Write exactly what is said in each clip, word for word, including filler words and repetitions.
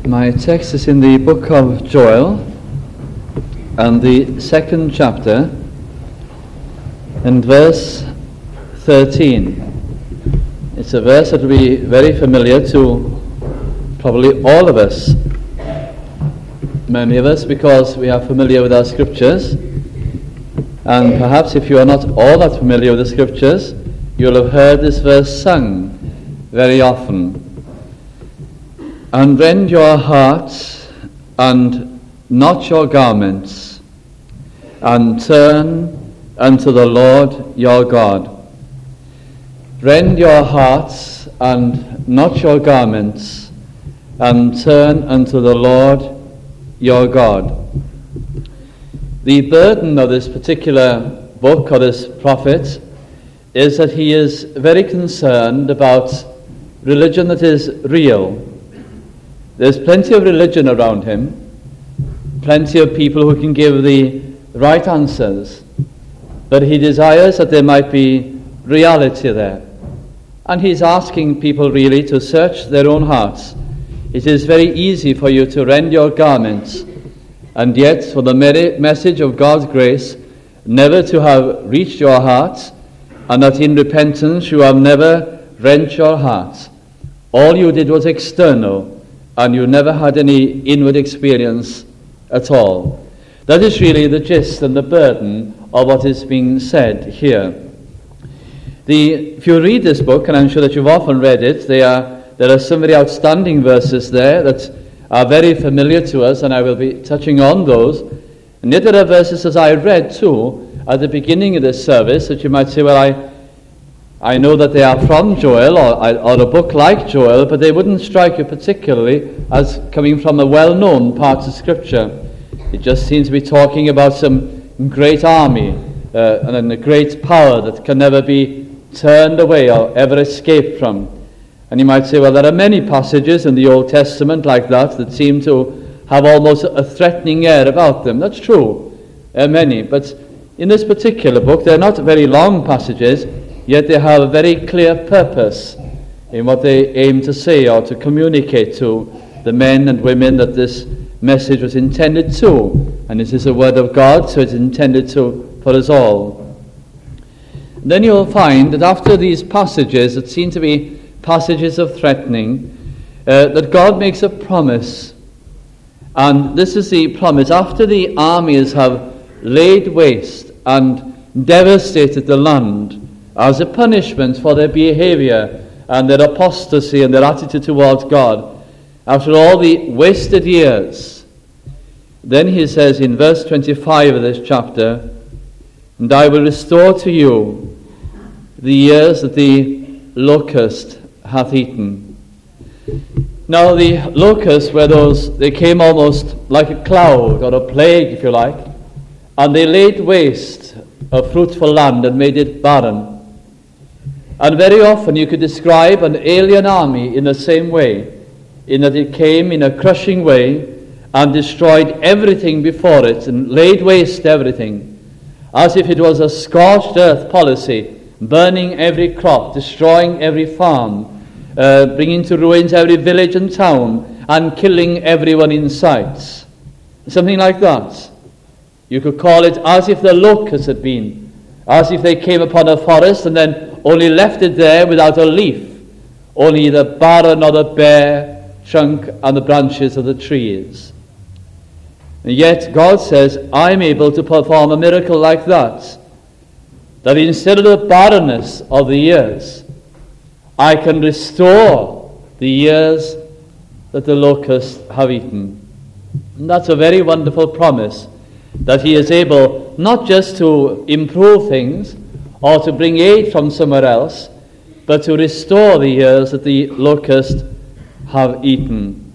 My text is in the book of Joel and the second chapter and verse thirteen. It's a verse that will be very familiar to probably all of us, many of us, because we are familiar with our scriptures, and perhaps if you are not all that familiar with the scriptures, you'll have heard this verse sung very often. And rend your hearts, and not your garments, and turn unto the Lord your God. Rend your hearts, and not your garments, and turn unto the Lord your God. The burden of this particular book, or this prophet, is that he is very concerned about religion that is real. There's plenty of religion around him, plenty of people who can give the right answers, but he desires that there might be reality there. And he's asking people really to search their own hearts. It is very easy for you to rend your garments, and yet for the message of God's grace never to have reached your hearts, and that in repentance you have never rent your hearts. All you did was external, and you never had any inward experience at all. That is really the gist and the burden of what is being said here. The, if you read this book, and I'm sure that you've often read it, they are, there are some very outstanding verses there that are very familiar to us, and I will be touching on those. And yet there are verses, as I read too, at the beginning of this service, that you might say, well, I I know that they are from Joel, or, or a book like Joel, but they wouldn't strike you particularly as coming from a well-known part of Scripture. It just seems to be talking about some great army uh, and a great power that can never be turned away or ever escape from. And you might say, well, there are many passages in the Old Testament like that that seem to have almost a threatening air about them. That's true, there are many. But in this particular book, they're not very long passages, yet they have a very clear purpose in what they aim to say or to communicate to the men and women that this message was intended to. And this is a word of God, so it's intended to for us all. And then you'll find that after these passages that seem to be passages of threatening, uh, that God makes a promise. And this is the promise. After the armies have laid waste and devastated the land, as a punishment for their behavior and their apostasy and their attitude towards God, after all the wasted years, then he says in verse twenty-five of this chapter, and I will restore to you the years that the locust hath eaten. Now the locusts were those, they came almost like a cloud or a plague, if you like, and they laid waste a fruitful land and made it barren. And very often you could describe an alien army in the same way, in that it came in a crushing way and destroyed everything before it and laid waste everything, as if it was a scorched earth policy, burning every crop, destroying every farm, uh, bringing to ruins every village and town, and killing everyone in sight. Something like that. You could call it as if the locusts had been, as if they came upon a forest and then only left it there without a leaf, only the barren or the bare trunk and the branches of the trees. And yet God says, I'm able to perform a miracle like that, that instead of the barrenness of the years, I can restore the years that the locusts have eaten. And that's a very wonderful promise, that he is able not just to improve things, or to bring aid from somewhere else, but to restore the years that the locusts have eaten.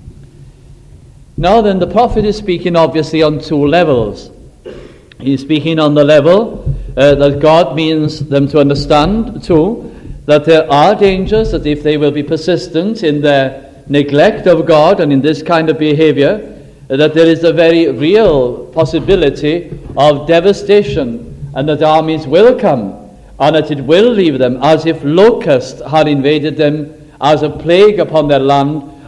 Now then, the prophet is speaking obviously on two levels. He's speaking on the level uh, that God means them to understand too, that there are dangers, that if they will be persistent in their neglect of God and in this kind of behavior, that there is a very real possibility of devastation, and that armies will come, and that it will leave them as if locusts had invaded them as a plague upon their land,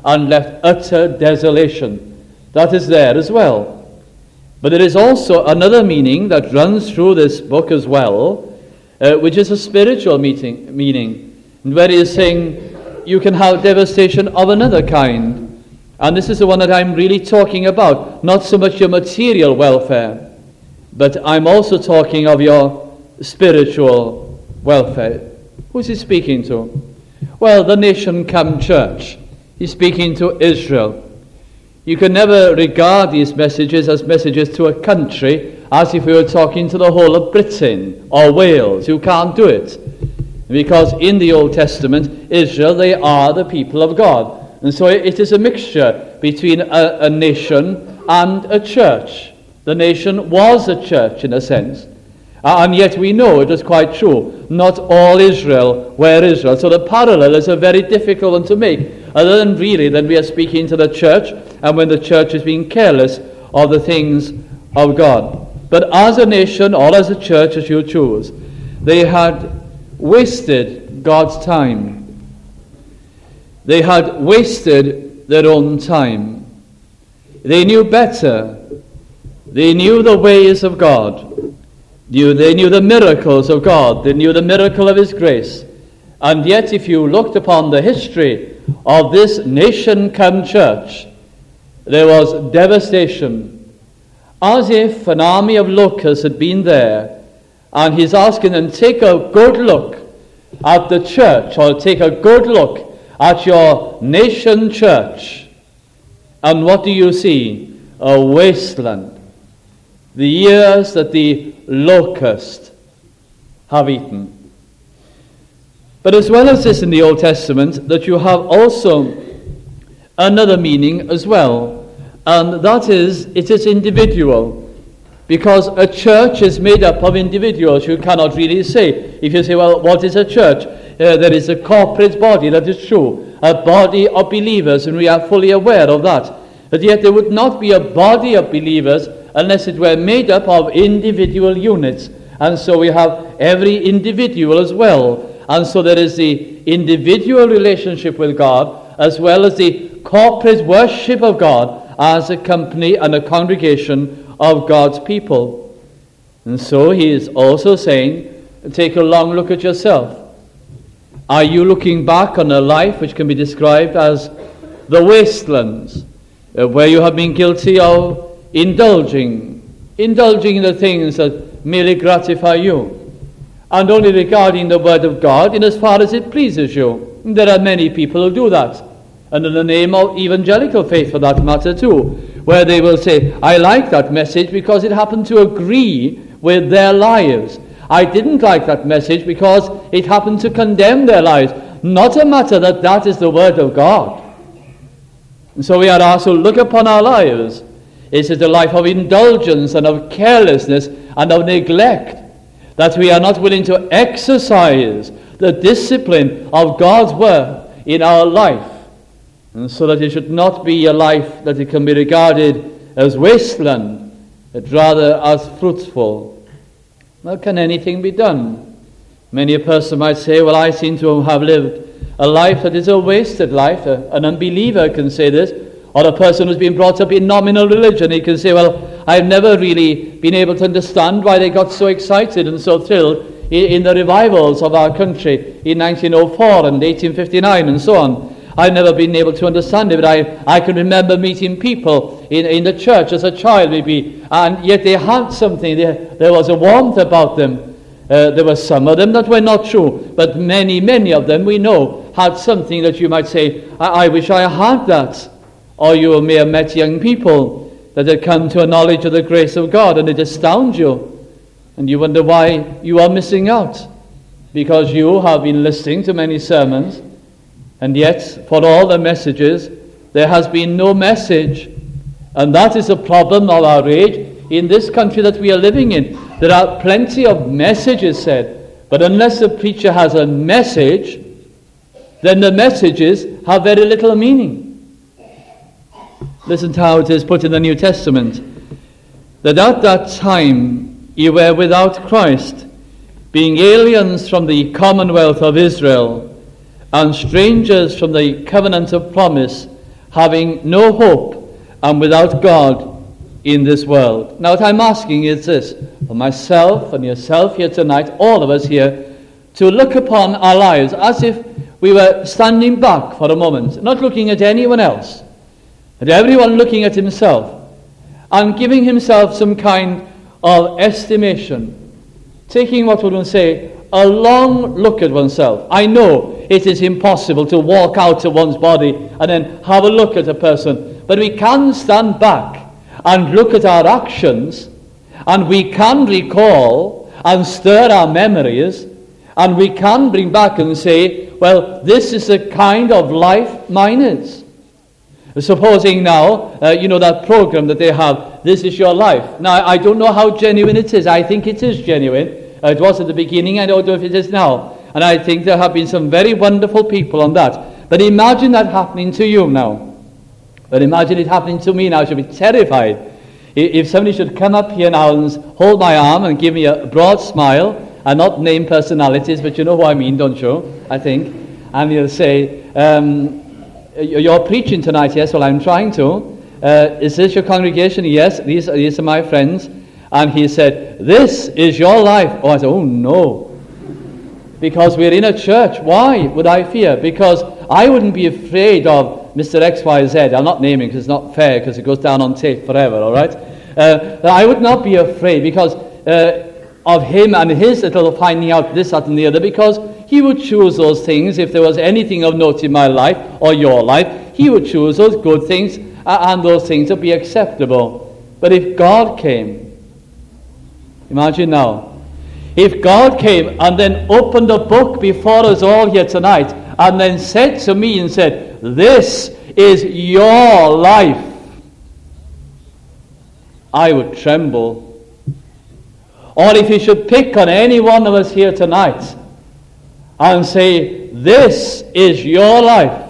and left utter desolation. That is there as well. But there is also another meaning that runs through this book as well, uh, which is a spiritual meaning, meaning, where he is saying you can have devastation of another kind. And this is the one that I'm really talking about, not so much your material welfare, but I'm also talking of your spiritual welfare. Who's he speaking to? Well, the nation come church. He's speaking to Israel. You can never regard these messages as messages to a country as if we were talking to the whole of Britain or Wales. You can't do it. Because in the Old Testament, Israel, they are the people of God. And so it is a mixture between a, a nation and a church. The nation was a church in a sense. And yet we know it is quite true. Not all Israel were Israel. So the parallel is a very difficult one to make. Other than really that we are speaking to the church, and when the church is being careless of the things of God. But as a nation, or as a church, as you choose, they had wasted God's time. They had wasted their own time. They knew better. They knew the ways of God. Knew, they knew the miracles of God. They knew the miracle of His grace. And yet, if you looked upon the history of this nation-come church, there was devastation, as if an army of locusts had been there, and He's asking them, take a good look at the church, or take a good look at your nation church. And what do you see? A wasteland. The years that the locust have eaten. But as well as this in the Old Testament, that you have also another meaning as well, and that is, it is individual. Because a church is made up of individuals. You cannot really say, if you say, well, what is a church? Uh, there is a corporate body, that is true, a body of believers, and we are fully aware of that. But yet there would not be a body of believers unless it were made up of individual units. And so we have every individual as well. And so there is the individual relationship with God, as well as the corporate worship of God as a company and a congregation of God's people. And so he is also saying, take a long look at yourself. Are you looking back on a life which can be described as the wastelands, uh, where you have been guilty of indulging, indulging in the things that merely gratify you, and only regarding the Word of God in as far as it pleases you? There are many people who do that, and in the name of evangelical faith for that matter too, where they will say, I like that message because it happened to agree with their lives. I didn't like that message because it happened to condemn their lives. Not a matter that that is the Word of God. And so we are asked to look upon our lives. It is a life of indulgence and of carelessness and of neglect, that we are not willing to exercise the discipline of God's Word in our life. And so that it should not be a life that it can be regarded as wasteland, but rather as fruitful. Well, can anything be done? Many a person might say, well, I seem to have lived a life that is a wasted life. An unbeliever can say this, or a person who's been brought up in nominal religion, he can say, well, I've never really been able to understand why they got so excited and so thrilled in the revivals of our country in nineteen oh four and eighteen fifty-nine and so on. I've never been able to understand it, but I, I can remember meeting people in, in the church as a child maybe, and yet they had something, there, there was a warmth about them. Uh, there were some of them that were not true, but many, many of them we know had something that you might say, I, I wish I had that. Or you may have met young people that had come to a knowledge of the grace of God, and it astounds you, and you wonder why you are missing out, because you have been listening to many sermons, and yet, for all the messages, there has been no message. And that is a problem of our age in this country that we are living in. There are plenty of messages said, but unless the preacher has a message, then the messages have very little meaning. Listen to how it is put in the New Testament, that at that time ye were without Christ, being aliens from the commonwealth of Israel, and strangers from the covenant of promise, having no hope and without God in this world. Now what I'm asking is this, for myself and yourself here tonight, all of us here, to look upon our lives as if we were standing back for a moment, not looking at anyone else, but everyone looking at himself and giving himself some kind of estimation, taking what one would say a long look at oneself. I know it is impossible to walk out to one's body and then have a look at a person, but we can stand back and look at our actions, and we can recall and stir our memories, and we can bring back and say, well, this is the kind of life mine is. Supposing now, uh, you know that program that they have, This Is Your Life. Now, I don't know how genuine it is. I think it is genuine. Uh, it was at the beginning. I don't know if it is now. And I think there have been some very wonderful people on that. But imagine that happening to you now. But imagine it happening to me now. I should be terrified. If somebody should come up here now and hold my arm and give me a broad smile, and not name personalities, but you know who I mean, don't you? I think. And he'll say, um, you're preaching tonight, yes? Well, I'm trying to. Uh, is this your congregation? Yes, these, these are my friends. And he said, this is your life. Oh, I said, oh, no. Because we're in a church. Why would I fear? Because I wouldn't be afraid of Mister X Y Z. I'll not name him because it's not fair, because it goes down on tape forever, all right? Uh, I would not be afraid because uh, of him and his little finding out this, that, and the other, because he would choose those things. If there was anything of note in my life or your life, he would choose those good things, uh, and those things would be acceptable. But if God came, imagine now, if God came and then opened a book before us all here tonight and then said to me and said, this is your life, I would tremble. Or if he should pick on any one of us here tonight and say, this is your life,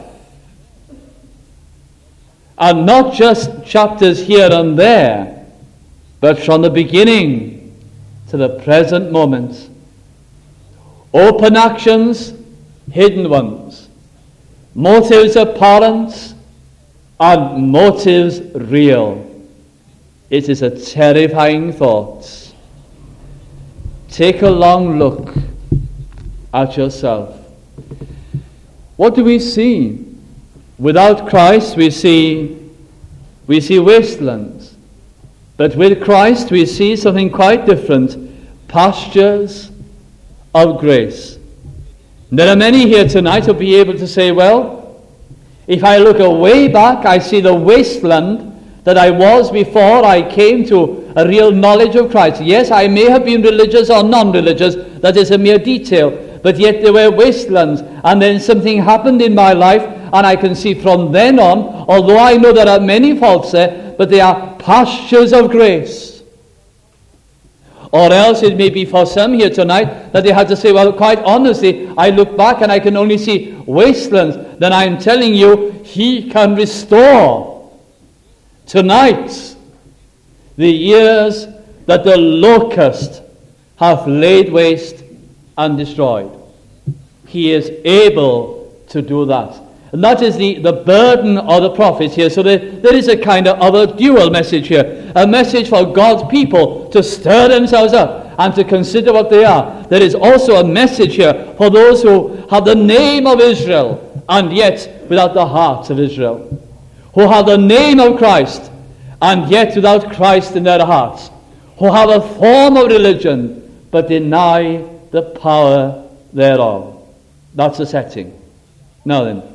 and not just chapters here and there, but from the beginning to the present moment, open actions, hidden ones, motives apparent, and motives real. It is a terrifying thought. Take a long look at yourself. What do we see? Without Christ we see we see wastelands. But with Christ we see something quite different. Pastures of grace. There are many here tonight who will be able to say, well, if I look way back, I see the wasteland that I was before I came to a real knowledge of Christ. Yes, I may have been religious or non-religious, that is a mere detail, but yet there were wastelands, and then something happened in my life, and I can see from then on, although I know there are many faults there, but they are pastures of grace. Or else it may be for some here tonight that they had to say, well, quite honestly, I look back and I can only see wastelands. Then I'm telling you, he can restore tonight the years that the locust hath laid waste and destroyed. He is able to do that. And that is the, the burden of the prophets here. So there, there is a kind of, of a dual message here. A message for God's people to stir themselves up and to consider what they are. There is also a message here for those who have the name of Israel and yet without the heart of Israel. Who have the name of Christ and yet without Christ in their hearts. Who have a form of religion but deny the power thereof. That's the setting. Now then,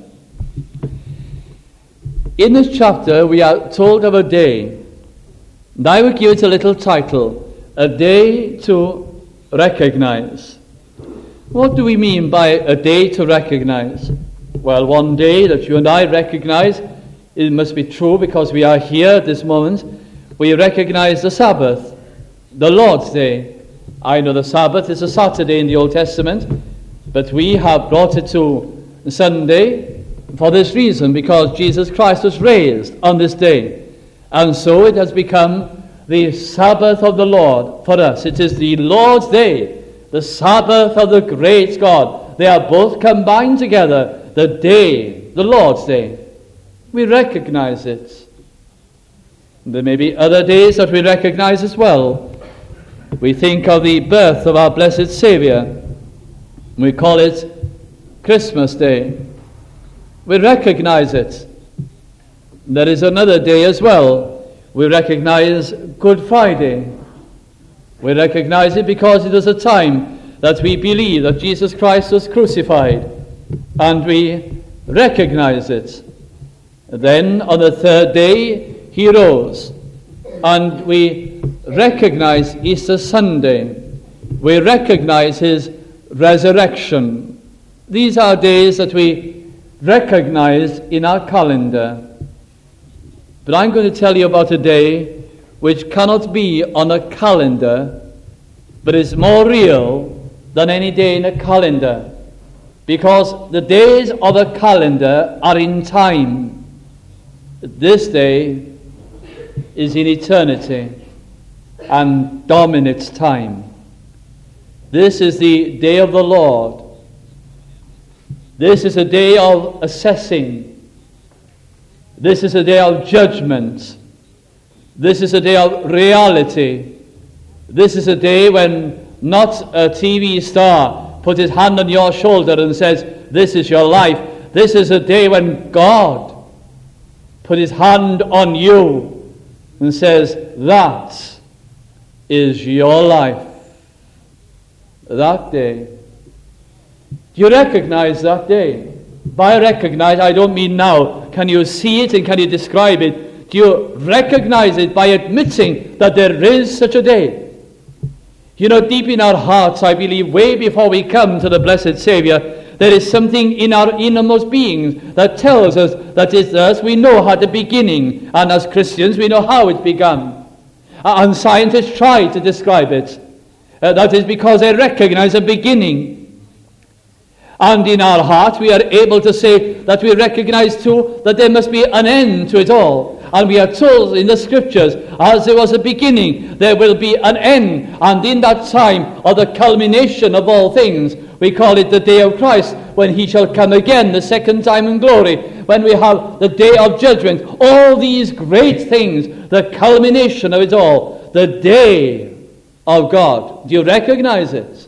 in this chapter we are told of a day, and I would give it a little title, A Day to Recognize. What do we mean by a day to recognize? Well, one day that you and I recognize, it must be true because we are here at this moment, we recognize the Sabbath, the Lord's Day. I know the Sabbath is a Saturday in the Old Testament, but we have brought it to Sunday for this reason, because Jesus Christ was raised on this day. And so it has become the Sabbath of the Lord for us. It is the Lord's Day, the Sabbath of the great God. They are both combined together, the day, the Lord's Day. We recognize it. There may be other days that we recognize as well. We think of the birth of our blessed Saviour. We call it Christmas Day. We recognize it. There is another day as well. We recognize Good Friday. We recognize it because it is a time that we believe that Jesus Christ was crucified, and we recognize it. Then on the third day he rose, and we recognize Easter Sunday. We recognize his resurrection. These are days that we recognize in our calendar. But I'm going to tell you about a day which cannot be on a calendar, but is more real than any day in a calendar, because the days of a calendar are in time. This day is in eternity and dominates time. This is the day of the Lord. This is a day of assessing. This is a day of judgment. This is a day of reality. This is a day when not a T V star puts his hand on your shoulder and says, "This is your life." This is a day when God put his hand on you and says, "That is your life." That day. Do you recognize that day? By recognize, I don't mean now. Can you see it and can you describe it? Do you recognize it by admitting that there is such a day? You know, deep in our hearts, I believe, way before we come to the blessed Saviour, there is something in our innermost beings that tells us that it's us. We know how the beginning, and as Christians, we know how it began. And scientists try to describe it. Uh, that is because they recognize a beginning. And in our heart, we are able to say that we recognize too that there must be an end to it all. And we are told in the Scriptures, as there was a beginning, there will be an end. And in that time of the culmination of all things, we call it the day of Christ, when he shall come again the second time in glory, when we have the day of judgment. All these great things, the culmination of it all, the day of God. Do you recognize it?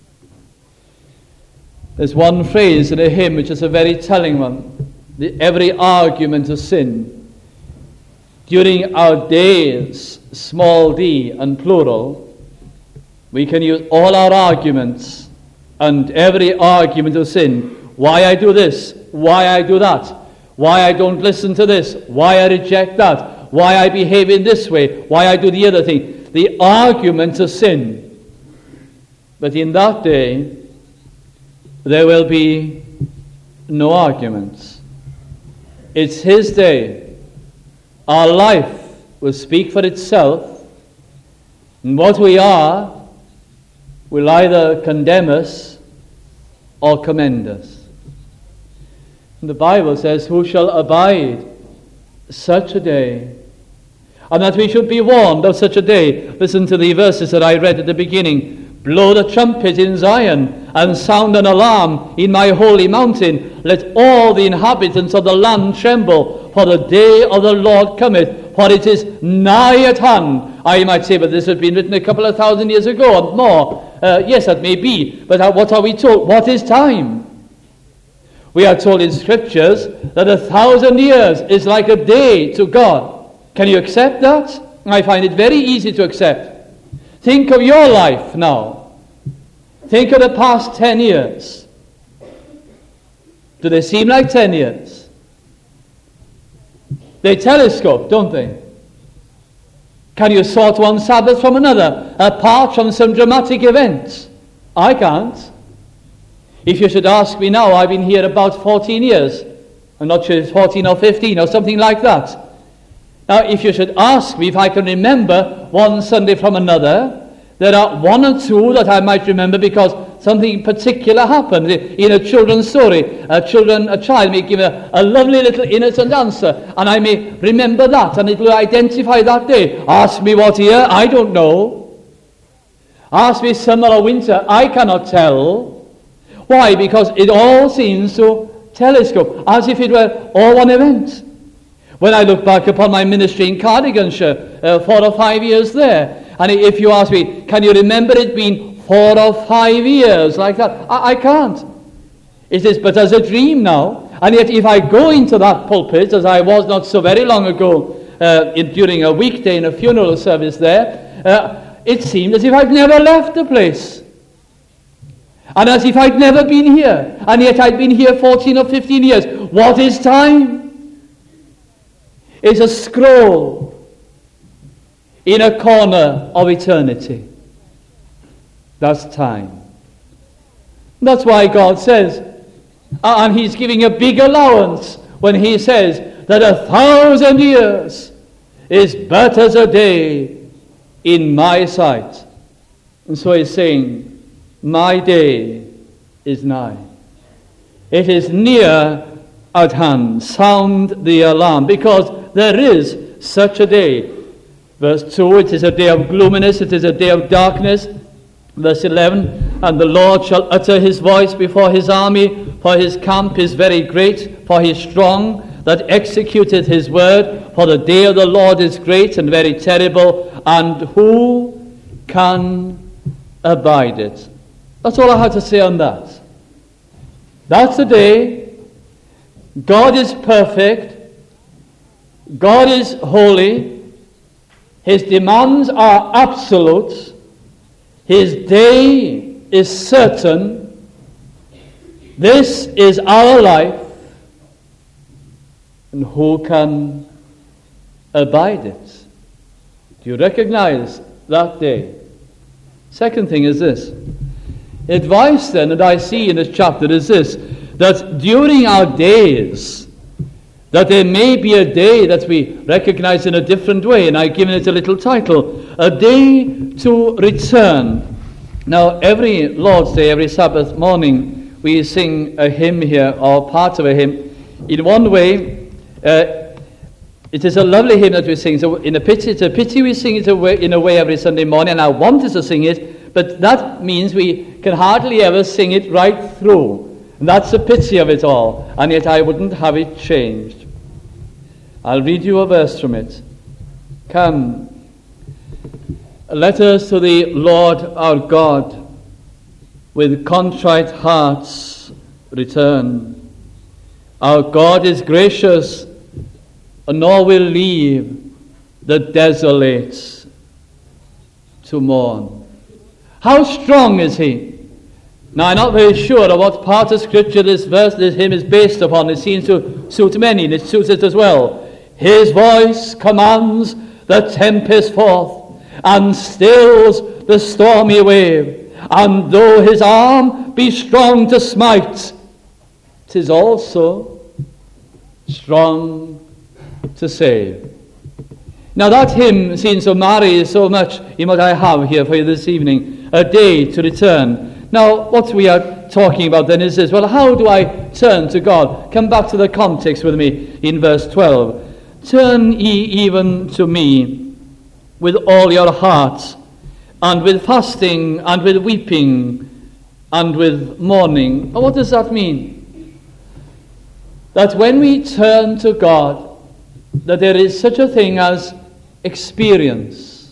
There's one phrase in a hymn which is a very telling one. The, every argument of sin. During our days, small d and plural, we can use all our arguments and every argument of sin. Why I do this, why I do that, why I don't listen to this, why I reject that, why I behave in this way, why I do the other thing. The argument of sin. But in that day, there will be no arguments. It's his day. Our life will speak for itself, and what we are will either condemn us or commend us. And the Bible says, "Who shall abide such a day?" And that we should be warned of such a day. Listen to the verses that I read at the beginning. "Blow the trumpet in Zion, and sound an alarm in my holy mountain. Let all the inhabitants of the land tremble, for the day of the Lord cometh, for it is nigh at hand." I might say, but this has been written a couple of thousand years ago and more. Uh, yes, that may be, but what are we told? What is time? We are told in Scriptures that a thousand years is like a day to God. Can you accept that? I find it very easy to accept. Think of your life now. Think of the past ten years. Do they seem like ten years? They telescope, don't they? Can you sort one Sabbath from another, apart from some dramatic event? I can't. If you should ask me now, I've been here about fourteen years. I'm not sure if it's fourteen or fifteen or something like that. Now, if you should ask me if I can remember one Sunday from another, there are one or two that I might remember because something particular happened. In a children's story, a, children, a child may give a, a lovely little innocent answer, and I may remember that, and it will identify that day. Ask me what year, I don't know. Ask me summer or winter, I cannot tell. Why? Because it all seems to telescope, as if it were all one event. When I look back upon my ministry in Cardiganshire, uh, four or five years there, and if you ask me, can you remember it being four or five years like that? I, I can't. It is but as a dream now. And yet if I go into that pulpit, as I was not so very long ago, uh, in, during a weekday in a funeral service there, uh, it seemed as if I'd never left the place. And as if I'd never been here. And yet I'd been here fourteen or fifteen years. What is time? It's a scroll in a corner of eternity. That's time. That's why God says, and he's giving a big allowance when he says that a thousand years is but as a day in my sight. And so he's saying, my day is nigh. It is near at hand. Sound the alarm, because there is such a day. Verse two, it is a day of gloominess, it is a day of darkness. Verse eleven, and the Lord shall utter his voice before his army, for his camp is very great, for he is strong, that executeth his word. For the day of the Lord is great and very terrible, and who can abide it? That's all I have to say on that. That's the day. God is perfect. God is holy. His demands are absolute. His day is certain. This is our life. And who can abide it? Do you recognize that day? Second thing is this. Advice then that I see in this chapter is this, that during our days, that there may be a day that we recognize in a different way, and I've given it a little title, a day to return. Now, every Lord's Day, every Sabbath morning, we sing a hymn here, or part of a hymn. In one way, uh, it is a lovely hymn that we sing. So in a pity, it's a pity we sing it away, in a way every Sunday morning, and I wanted to sing it, but that means we can hardly ever sing it right through. And that's the pity of it all. And yet I wouldn't have it changed. I'll read you a verse from it. Come, let us to the Lord our God with contrite hearts return. Our God is gracious, nor will leave the desolate to mourn. How strong is he? Now, I'm not very sure of what part of Scripture this verse, this hymn is based upon. It seems to suit many, and it suits it as well. His voice commands the tempest forth, and stills the stormy wave. And though his arm be strong to smite, 'tis also strong to save. Now that hymn seems to marry so much in what I have here for you this evening, a day to return. Now what we are talking about then is this, well, how do I turn to God? Come back to the context with me in verse twelve. Turn ye even to me with all your heart, and with fasting, and with weeping, and with mourning. Well, what does that mean? That when we turn to God, that there is such a thing as experience.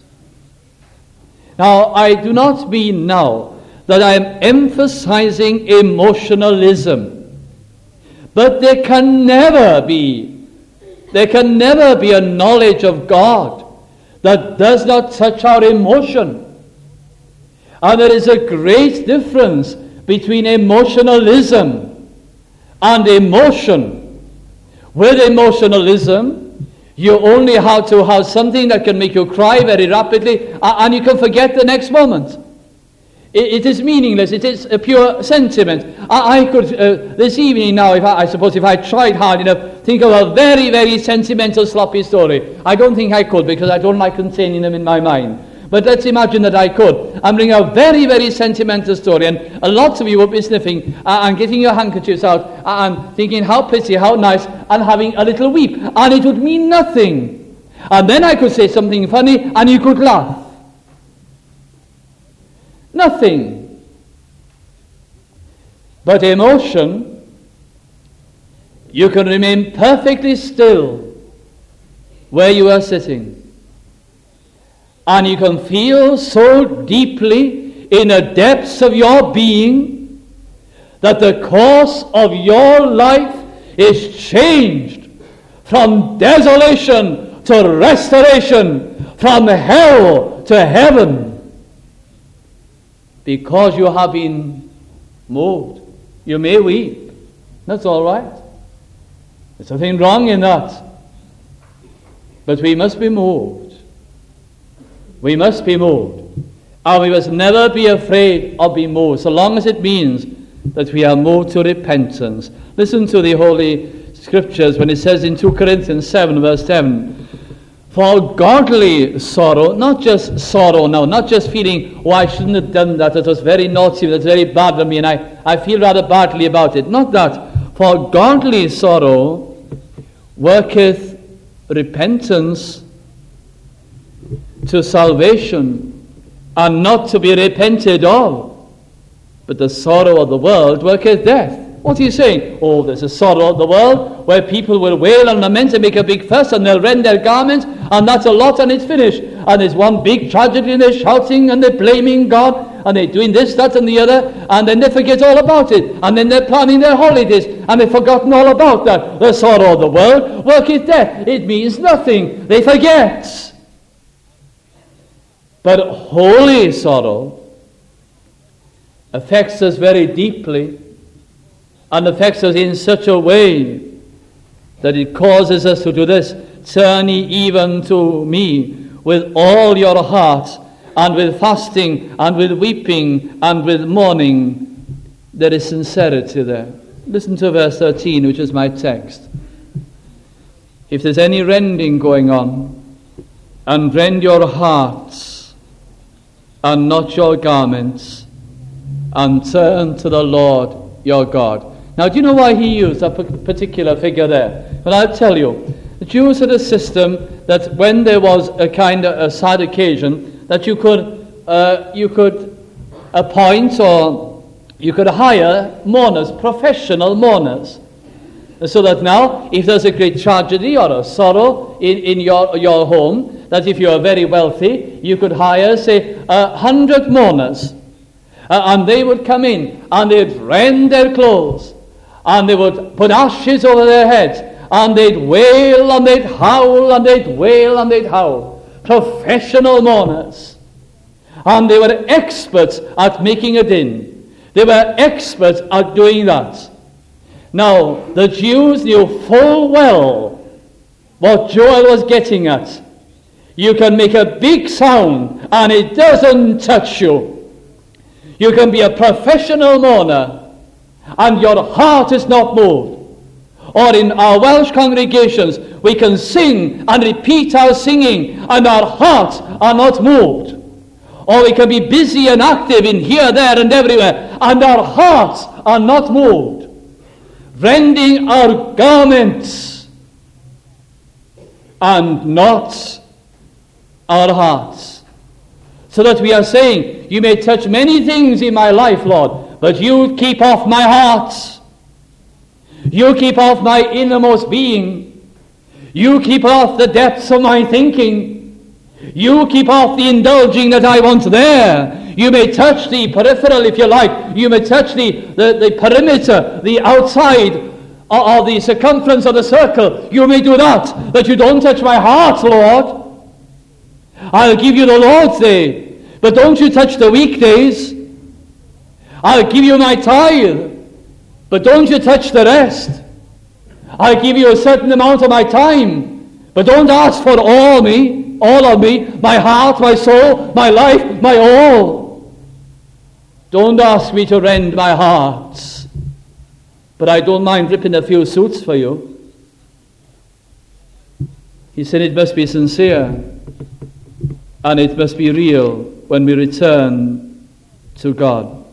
Now, I do not mean now that I am emphasizing emotionalism, but there can never be, there can never be a knowledge of God that does not touch our emotion. And there is a great difference between emotionalism and emotion. With emotionalism, you only have to have something that can make you cry very rapidly, and you can forget the next moment. It is meaningless. It is a pure sentiment. I could, uh, this evening now, if I, I suppose if I tried hard enough, think of a very, very sentimental, sloppy story. I don't think I could, because I don't like containing them in my mind. But let's imagine that I could. I'm bringing a very, very sentimental story, and a lot of you will be sniffing uh, and getting your handkerchiefs out uh, and thinking how pretty, how nice, and having a little weep. And it would mean nothing. And then I could say something funny, and you could laugh. Nothing. But emotion, you can remain perfectly still where you are sitting. And you can feel so deeply in the depths of your being that the course of your life is changed from desolation to restoration, from hell to heaven, because you have been moved. You may weep. That's all right. There's nothing wrong in that. But we must be moved. We must be moved. And we must never be afraid of being moved, so long as it means that we are moved to repentance. Listen to the Holy Scriptures when it says in two Corinthians seven, verse seven, for godly sorrow, not just sorrow now, not just feeling, oh, I shouldn't have done that, it was very naughty, that's very bad of me, and I, I feel rather badly about it. Not that. For godly sorrow worketh repentance to salvation, and not to be repented of. But the sorrow of the world worketh death. What are you saying? Oh, there's a sorrow of the world where people will wail and lament and make a big fuss and they'll rend their garments, and that's a lot and it's finished. And there's one big tragedy and they're shouting and they're blaming God and they're doing this, that and the other, and then they forget all about it. And then they're planning their holidays and they've forgotten all about that. The sorrow of the world worketh death. It means nothing. They forget. But holy sorrow affects us very deeply, and affects us in such a way that it causes us to do this. Turn ye even to me with all your heart, and with fasting, and with weeping, and with mourning. There is sincerity there. Listen to verse thirteen, which is my text. If there's any rending going on, and rend your hearts, and not your garments, and turn to the Lord your God. Now, do you know why he used that particular figure there? Well, I'll tell you. The Jews had a system that when there was a kind of a sad occasion, that you could uh, you could appoint or you could hire mourners, professional mourners. So that now, if there's a great tragedy or a sorrow in, in your, your home, that if you are very wealthy, you could hire, say, a hundred mourners. Uh, and they would come in, and they'd rend their clothes, and they would put ashes over their heads, and they'd wail, and they'd howl, and they'd wail, and they'd howl. Professional mourners. And they were experts at making a din. They were experts at doing that. Now, the Jews knew full well what Joel was getting at. You can make a big sound, and it doesn't touch you. You can be a professional mourner, and your heart is not moved. Or in our Welsh congregations, we can sing and repeat our singing, and our hearts are not moved. Or we can be busy and active in here, there, and everywhere, and our hearts are not moved. Rending our garments, and not our hearts. So that we are saying, you may touch many things in my life, Lord, but you keep off my heart. You keep off my innermost being. You keep off the depths of my thinking. You keep off the indulging that I want there. You may touch the peripheral if you like. You may touch the, the, the perimeter, the outside, or, or the circumference of the circle. You may do that, but you don't touch my heart, Lord. I'll give you the Lord's Day, but don't you touch the weekdays. I'll give you my tithe, but don't you touch the rest. I'll give you a certain amount of my time, but don't ask for all me, all of me, my heart, my soul, my life, my all. Don't ask me to rend my heart, but I don't mind ripping a few suits for you. He said it must be sincere, and it must be real when we return to God.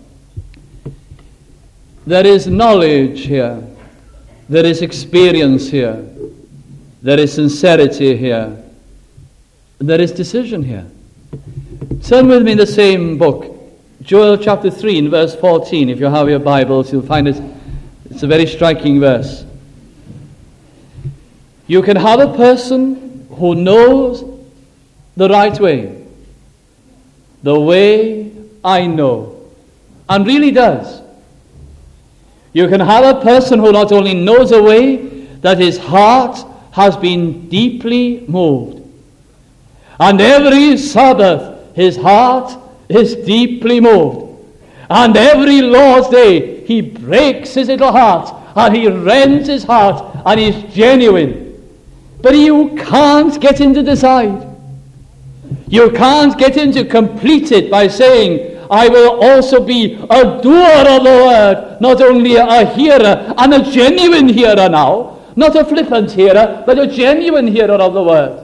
There is knowledge here. There is experience here. There is sincerity here. There is decision here. Turn with me in the same book, Joel chapter three, in verse fourteen. If you have your Bibles, you'll find it. It's a very striking verse. You can have a person who knows the right way, the way I know, and really does. You can have a person who not only knows a way, that his heart has been deeply moved. And every Sabbath his heart is deeply moved. And every Lord's Day he breaks his little heart and he rends his heart and he's genuine. But you can't get him to decide. You can't get him to complete it by saying, I will also be a doer of the word, not only a hearer, and a genuine hearer now, not a flippant hearer, but a genuine hearer of the word.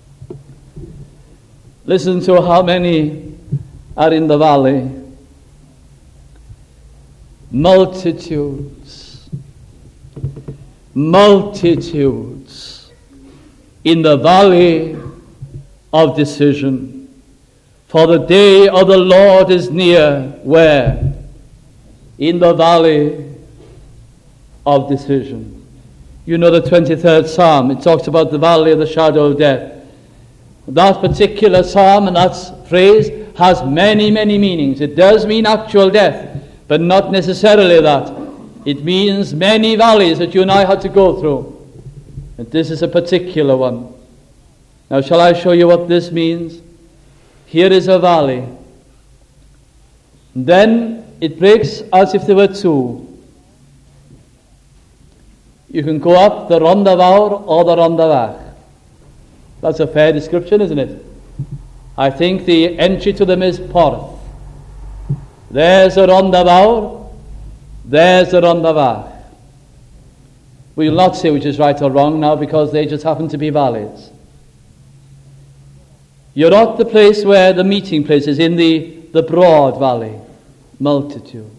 Listen to how many are in the valley. Multitudes, multitudes in the valley of decision. For the day of the Lord is near. Where? In the valley of decision. You know the twenty-third Psalm. It talks about the valley of the shadow of death. That particular psalm and that phrase has many, many meanings. It does mean actual death, but not necessarily that. It means many valleys that you and I had to go through. And this is a particular one. Now, shall I show you what this means? Here is a valley. Then it breaks as if there were two. You can go up the Rondavaur or the Rondavach. That's a fair description, isn't it? I think the entry to them is Porth. There's a Rondavaur, there's a Rondavach. We will not say which is right or wrong now because they just happen to be valleys. You're at the place where the meeting place is, in the, the broad valley. Multitudes.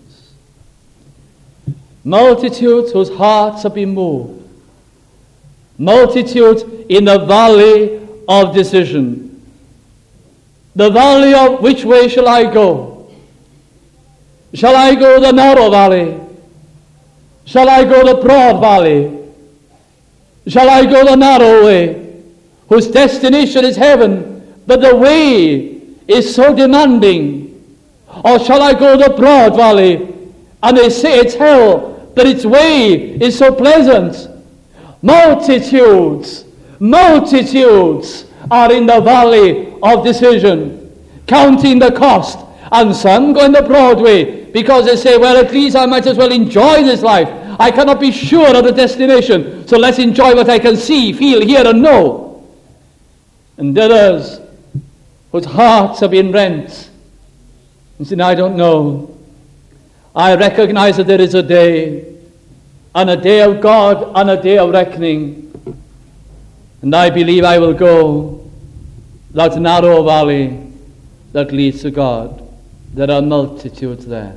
Multitudes whose hearts have been moved. Multitudes in the valley of decision. The valley of which way shall I go? Shall I go the narrow valley? Shall I go the broad valley? Shall I go the narrow way, whose destination is heaven, but the way is so demanding? Or shall I go the broad valley, and they say it's hell, but its way is so pleasant? Multitudes, multitudes are in the valley of decision, counting the cost, and some go in the broad way because they say, well, at least I might as well enjoy this life. I cannot be sure of the destination, so let's enjoy what I can see, feel, hear, and know. And others whose hearts have been rent and say, I don't know. I recognize that there is a day, and a day of God, and a day of reckoning. And I believe I will go that narrow valley that leads to God. There are multitudes there.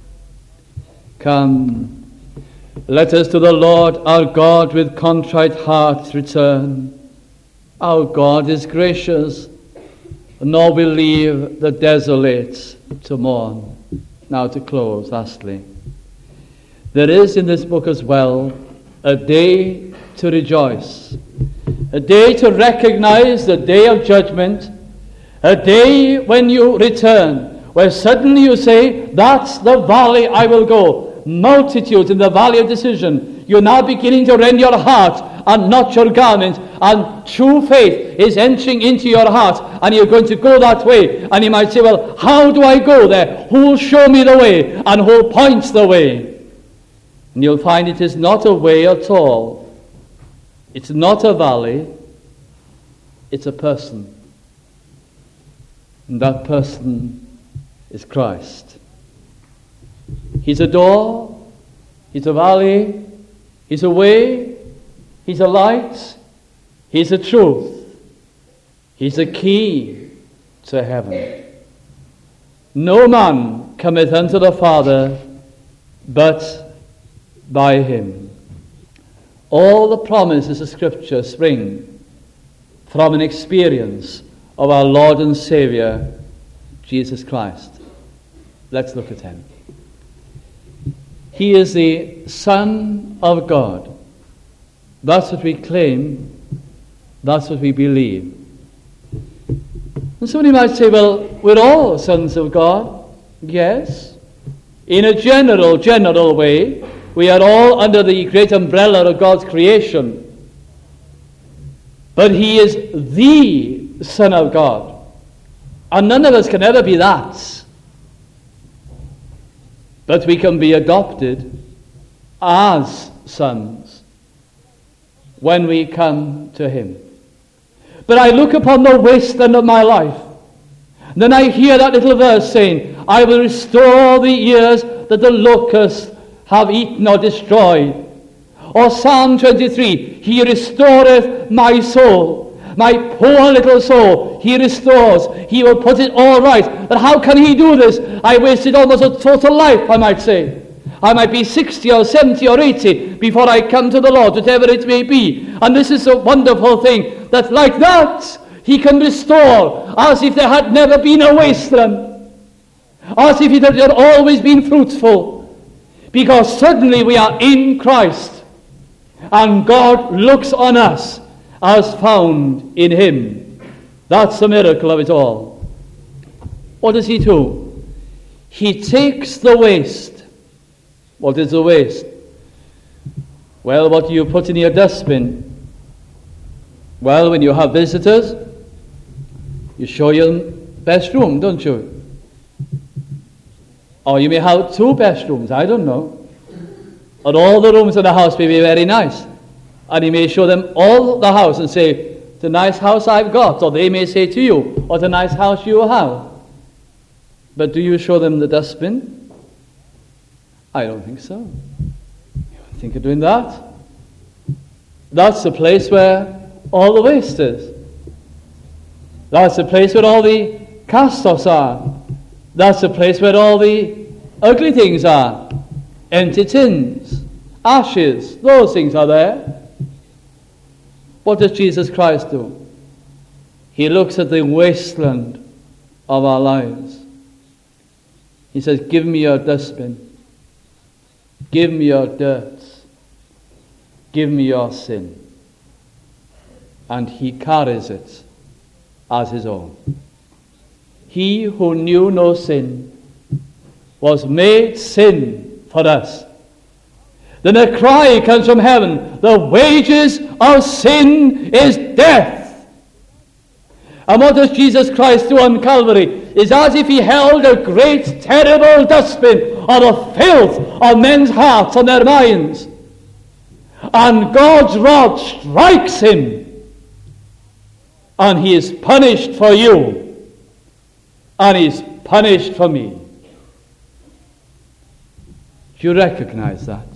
Come, let us to the Lord our God with contrite hearts return. Our God is gracious, nor will leave the desolate to mourn. Now to close, lastly. There is in this book as well a day to rejoice, a day to recognize the day of judgment, a day when you return, where suddenly you say, that's the valley I will go. Multitudes in the valley of decision. You're now beginning to rend your heart and not your garment, and true faith is entering into your heart, and you're going to go that way. And you might say, well, how do I go there? Who will show me the way, and who points the way? And you'll find it is not a way at all. It's not a valley. It's a person. And that person is Christ. He's a door. He's a valley. He's a way. He's a light. He's a truth. He's a key to heaven. No man cometh unto the Father but by him. All the promises of Scripture spring from an experience of our Lord and Savior, Jesus Christ. Let's look at him. He is the Son of God. That's what we claim That's what we believe. And somebody might say, well, we're all sons of God. Yes. In a general, general way, we are all under the great umbrella of God's creation. But he is the Son of God. And none of us can ever be that. But we can be adopted as sons when we come to him. But I look upon the wasteland of my life. And then I hear that little verse saying, I will restore the years that the locusts have eaten or destroyed. Or Psalm twenty-three, he restoreth my soul. My poor little soul, he restores. He will put it all right. But how can he do this? I wasted almost a total life, I might say. I might be sixty or seventy or eighty before I come to the Lord, whatever it may be. And this is a wonderful thing, that like that, he can restore, as if there had never been a wasteland. As if it had always been fruitful. Because suddenly we are in Christ. And God looks on us as found in him. That's the miracle of it all. What does he do? He takes the waste. What is the waste? Well, what do you put in your dustbin? Well, when you have visitors, you show your best room, don't you? Or you may have two best rooms, I don't know. And all the rooms in the house may be very nice. And you may show them all the house and say, it's a nice house I've got. Or they may say to you, what a nice house you have. But do you show them the dustbin? I don't think so. You don't think of doing that? That's the place where all the waste is. That's the place where all the cast-offs are. That's the place where all the ugly things are. Empty tins, ashes, those things are there. What does Jesus Christ do? He looks at the wasteland of our lives. He says, give me your dustbin. Give me your dirt. Give me your sin. And he carries it as his own. He who knew no sin was made sin for us. Then a cry comes from heaven, the wages of sin is death. And what does Jesus Christ do on Calvary? It's as if he held a great, terrible dustbin of the filth of men's hearts and their minds. And God's rod strikes him. And he is punished for you. And he is punished for me. Do you recognize that?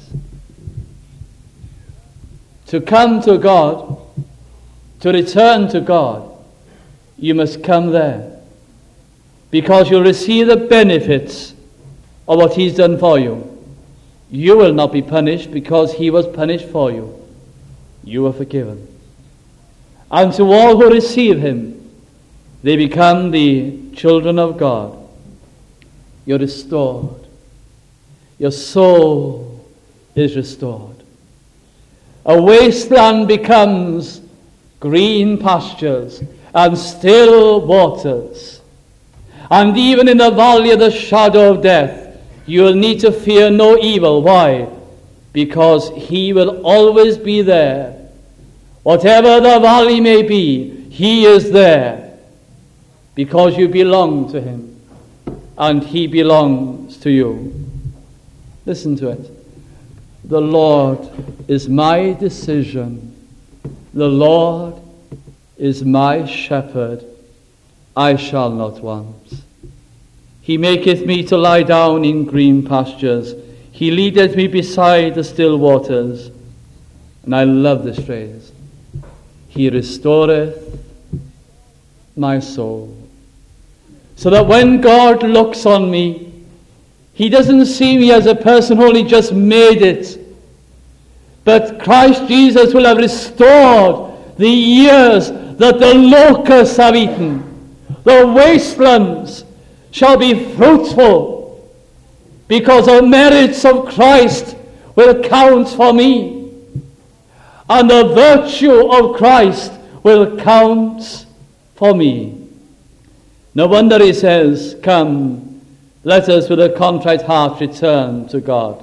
To come to God, to return to God, you must come there. Because you'll receive the benefits of what he's done for you. You will not be punished because he was punished for you. You are forgiven. And to all who receive him, they become the children of God. You're restored. Your soul is restored. A wasteland becomes green pastures and still waters. And even in the valley of the shadow of death, you will need to fear no evil. Why? Because he will always be there. Whatever the valley may be, he is there. Because you belong to him. And he belongs to you. Listen to it. The Lord is my decision. The Lord is my shepherd. I shall not want. He maketh me to lie down in green pastures. He leadeth me beside the still waters. And I love this phrase. He restoreth my soul. So that when God looks on me, he doesn't see me as a person who only just made it. But Christ Jesus will have restored the years that the locusts have eaten. The wastelands shall be fruitful because the merits of Christ will count for me. And the virtue of Christ will count for me. No wonder he says, come, let us with a contrite heart return to God.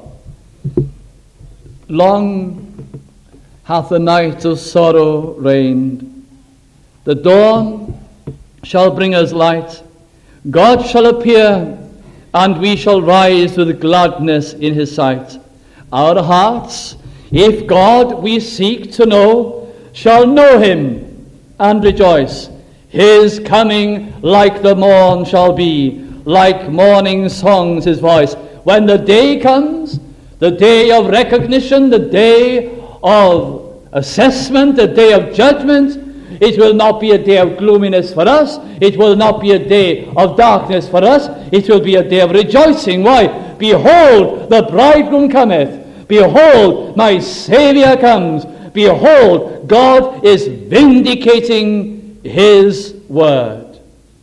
Long hath the night of sorrow reigned. The dawn shall bring us light. God shall appear, and we shall rise with gladness in his sight. Our hearts, if God we seek to know, shall know him and rejoice. His coming like the morn shall be, like morning songs his voice. When the day comes, the day of recognition, the day of assessment, the day of judgment, it will not be a day of gloominess for us. It will not be a day of darkness for us. It will be a day of rejoicing. Why? Behold, the bridegroom cometh. Behold, my Saviour comes. Behold, God is vindicating his word.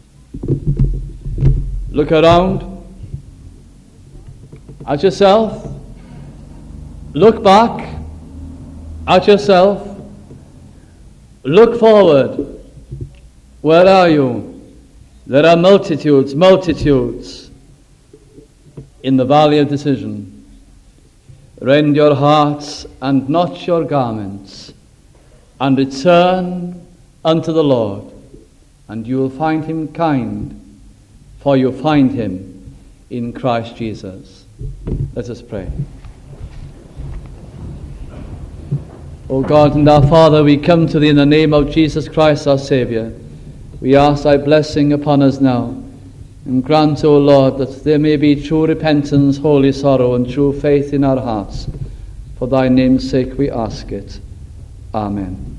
Look around at yourself. Look back at yourself. Look forward. Where are you? There are multitudes, multitudes in the valley of decision. Rend your hearts and not your garments, and return unto the Lord, and you will find him kind, for you find him in Christ Jesus. Let us pray. O God and our Father, we come to thee in the name of Jesus Christ our Saviour. We ask thy blessing upon us now, and grant, O Lord, that there may be true repentance, holy sorrow, and true faith in our hearts. For thy name's sake we ask it. Amen.